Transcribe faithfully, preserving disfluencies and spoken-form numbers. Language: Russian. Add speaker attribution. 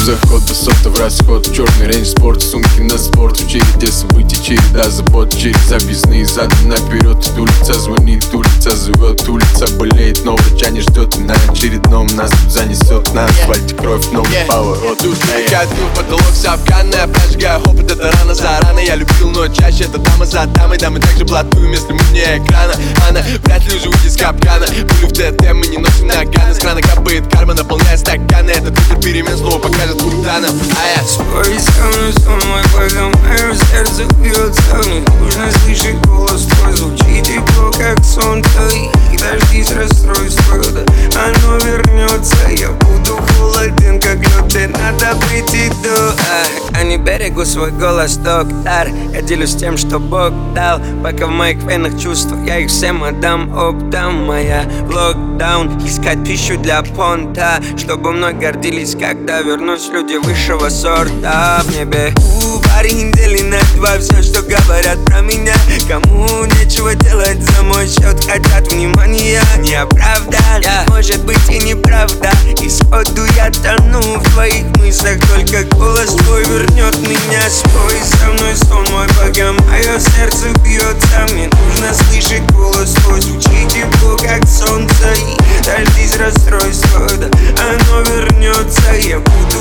Speaker 1: заход, высота в расход. Черный рейндж спорт, сумки на спорт. В череде событий, череда забот. Через объездные задом наперед. Улица звонит, улица зовет. Улица болеет, но врача не ждет. И на очередном нас тут занесет. На асфальте кровь, новый yeah. поворот.
Speaker 2: Я дню в потолок, вся афганная. Прожигая опыт, это рано за рано. Я любил, но чаще это дама за дамой. Дамы также блатуем, если мы вне экрана. Она вряд ли уже выйдет из капкана. Пулю в ТТ мы не носим наганы. С крана капает карма, наполняя стаканы. Этот ветер перемен снова покажет Куртана. А я
Speaker 3: спой со мной, сон мой, пока мое сердце бьется. Мне нужно слышать голос твой. Звучит тепло, как сон твой. И дождись расстройства, да оно вернется. Я буду холоден, как лед, и надо прийти до а, а не берегу свой голос, доктор. Я делюсь тем, что Бог дал. Пока в моих венах чувства, я их всем отдам оптом. Моя локдаун, искать пищу для понта, чтобы мной гордились, когда вернусь люди высшего сорта. В небе у парень недели на два. Все, что говорят про меня, кому нечего делать за мой счет, хотят внимания. Неоправдан, yeah. Может быть и неправда. Исходу я тону в твоих мыслях. Только голос твой вернет меня. Спой со мной, сон мой, пока мое сердце бьется. Мне нужно слышать голос твой. Звучит тепло, как солнце. И дождись расстройства, да оно вернется. Я буду